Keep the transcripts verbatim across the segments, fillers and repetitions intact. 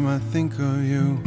I think of you,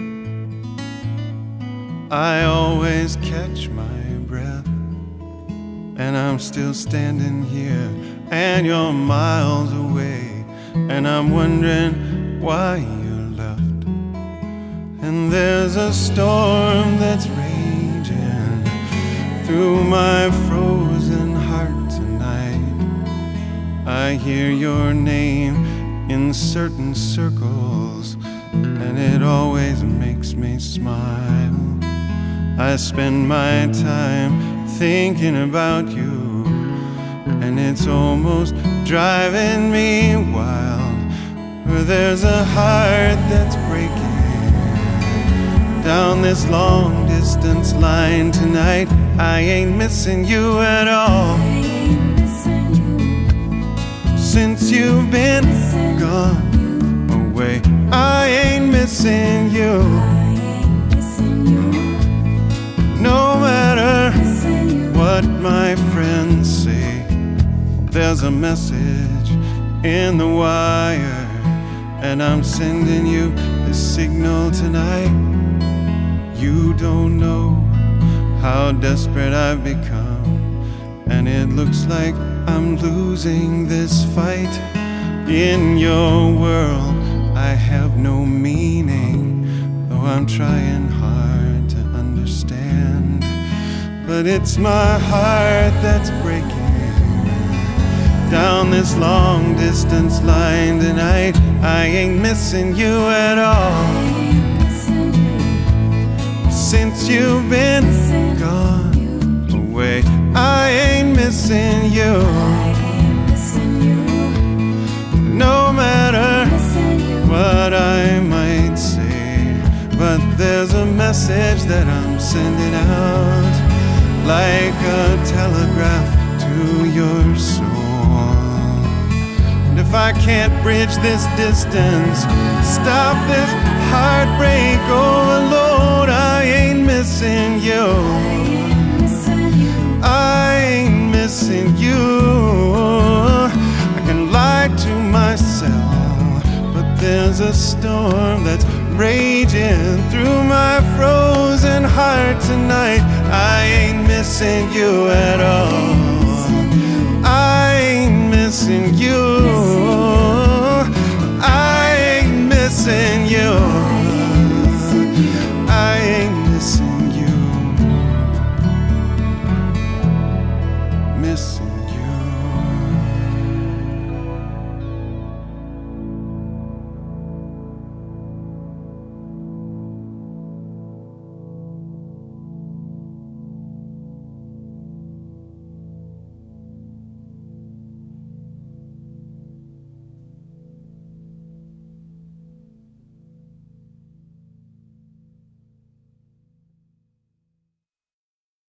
I always catch my breath, and I'm still standing here, and you're miles away, and I'm wondering why you left. And there's a storm that's raging through my frozen heart tonight. I hear your name in certain circles, and it always makes me smile. I spend my time thinking about you, and it's almost driving me wild. For there's a heart that's breaking down this long distance line tonight. I ain't missing you at all. Since you've been gone away, I ain't missing you. No matter what my friends say, there's a message in the wire, and I'm sending you this signal tonight. You don't know how desperate I've become, and it looks like I'm losing this fight. In your world I have no meaning, though I'm trying hard to understand. But it's my heart that's breaking down this long distance line tonight. I ain't missing you at all. Since you've been gone away, I ain't missing you. No matter what I might say, but there's a message that I'm sending out, like a telegraph to your soul. And if I can't bridge this distance, stop this heartbreak overload, I ain't missing you. I ain't missing you. I can lie to myself, but there's a storm that's raging through my frozen heart tonight. I ain't missing you at all.